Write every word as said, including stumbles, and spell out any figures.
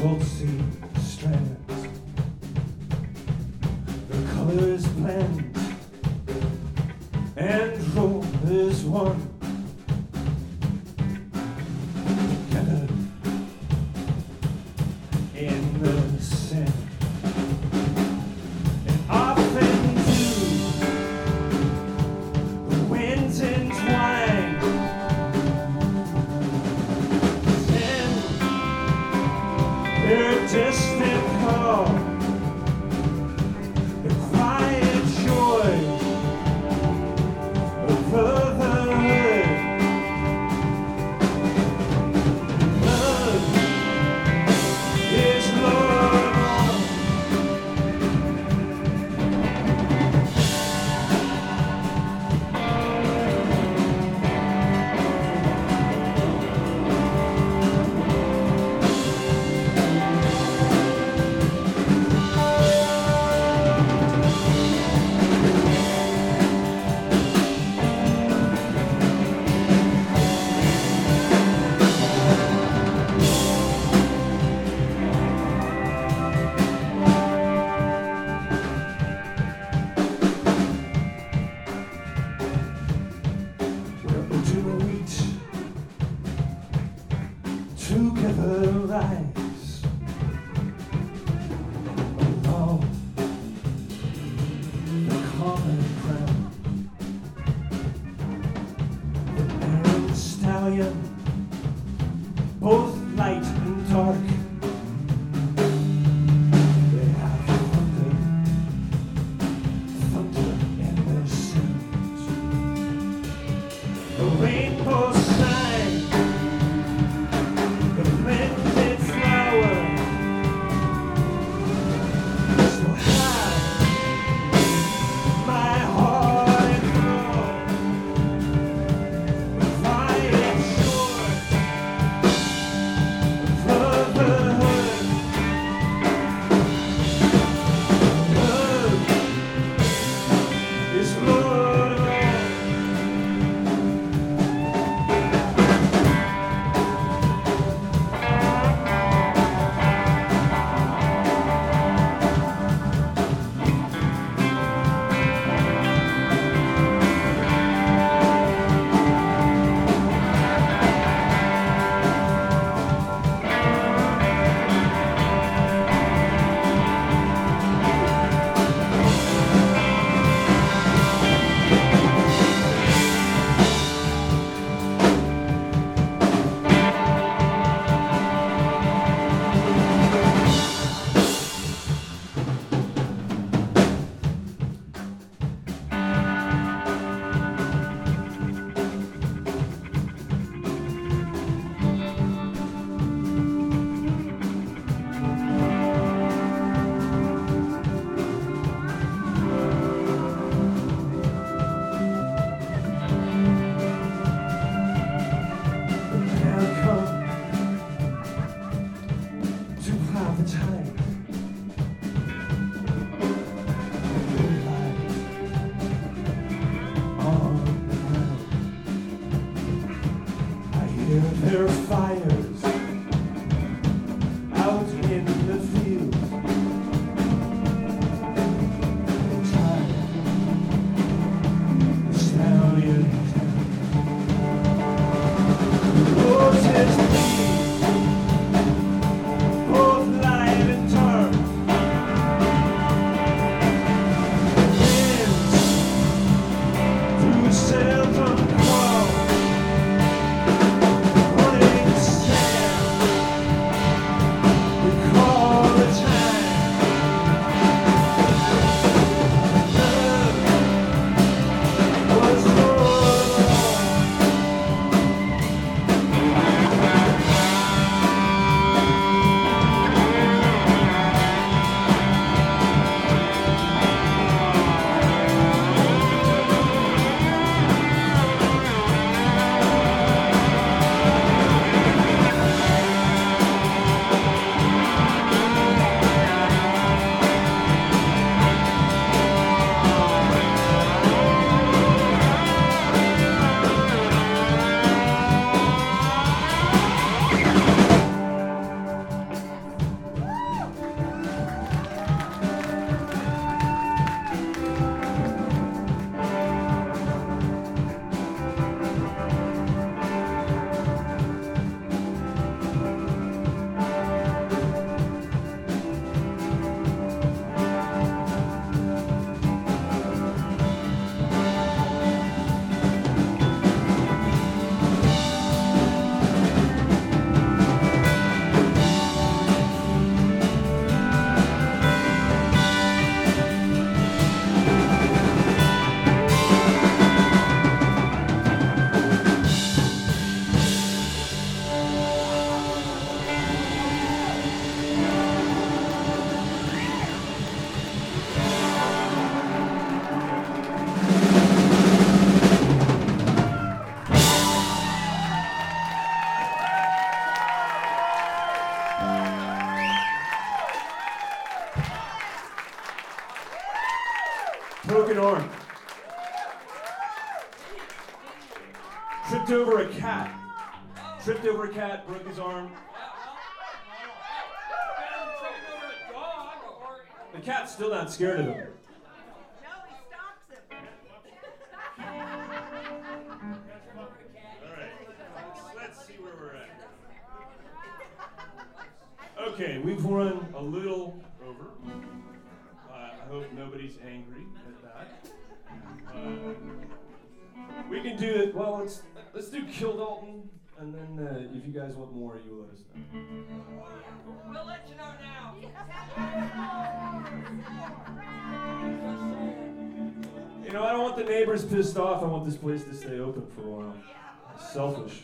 Tulsi strands, the colors blend, and roll as one. Together in the sand, and often do the winds entwine. Their distant call, the quiet joy of brotherhood. Love is Lord of all. Together rise along the common ground. The bear and the stallion, both light and dark, they have thunder, thunder in their sound. The rainbow sign, the blended flower, so high my heart and flow. The quiet shore, the brotherhood, love is Lord of all. The tide, moonlight on the ground. I hear their fires out in the field. The tide, the stallion down. The roses bleed. Seldom crawl, running over a cat. Tripped over a cat, broke his arm. The cat's still not scared of him. No, he stalks him. All right, let's see where we're at. Okay, we've run a little over. Uh, I hope nobody's angry at that. Uh, we can do it. Well, let's let's do Kill Dalton, and then uh, if you guys want more, you let us know. We'll let you know now. You know, I don't want the neighbors pissed off. I want this place to stay open for a while. Selfish.